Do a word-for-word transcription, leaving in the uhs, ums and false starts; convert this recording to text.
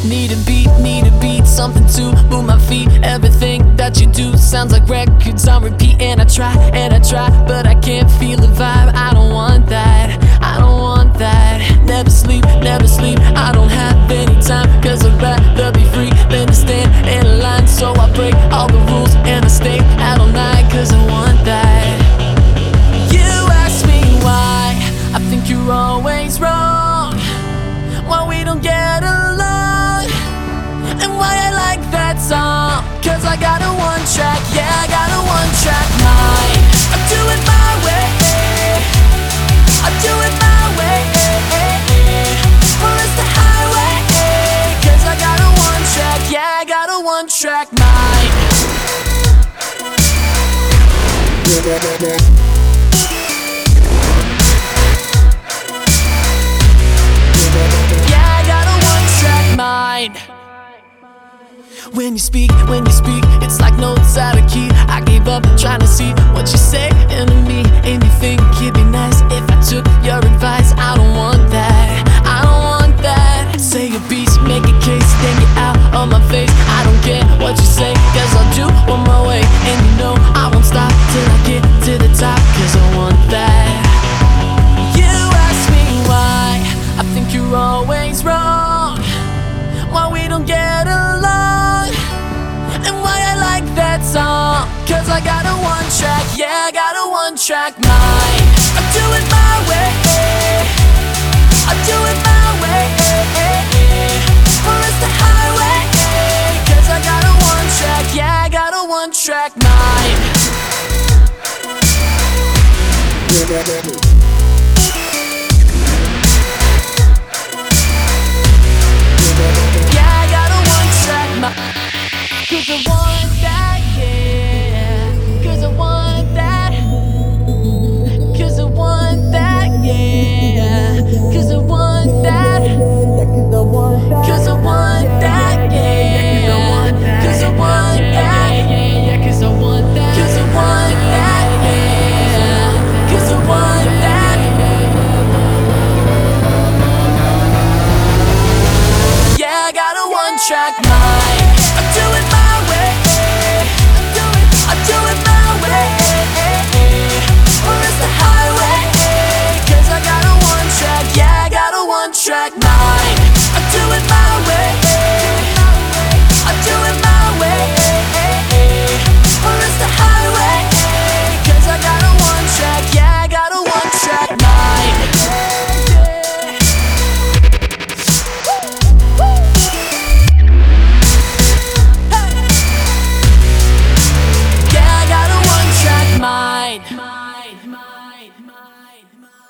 Need a beat, need a beat, something to move my feet. Everything that you do sounds like records on repeat. And I try, and I try, but I can't feel the vibe. I don't want that, I don't want that. Never sleep, never sleep, I don't have any time. Cause I'd rather be free than to stand in a line. So I break all the rules and I stay out all night. Cause I want that. You ask me why I think you're always wrong, why we don't get along, and why I like that song. Cause I got a one track, yeah, I got a one track mind. I do it my way, I do it my way, forest the highway. Cause I got a one track, yeah, I got a one track mind. Yeah, I got a one track mind. When you speak, when you speak, it's like notes out of key. I gave up trying to see what you say into me. And you think it'd be nice if I took your advice. I don't want that, I don't want that. Say a piece, make a case, then get out of my face. I don't care what you say, cause I'll do on my way. And you know I won't stop till I get to the top. Cause I want that. You ask me why I think you're always wrong, why we don't get along, and why I like that song. Cause I got a one track, yeah, I got a one track mind. I do it my way, I do it my way, forest the highway. Cause I got a one track, yeah, I got a one track mind. Yeah, I got a one track mind. Cause I want that, yeah. Cause I want that. Cause I want that, yeah. Cause I want that. Cause I want that, yeah. Cause I want that, yeah. Cause I want that. Cause I want that, yeah. Cause I want that. Yeah, I got a one track mind. I do it my way, I do it, I do it my way, forest the highway. Cause I got a one track, yeah, I got a one track mind. I do it my way, I do it my way, forest the highway. Cause I got a one track, yeah, I got a one track mind. Yeah, I got a one track mind.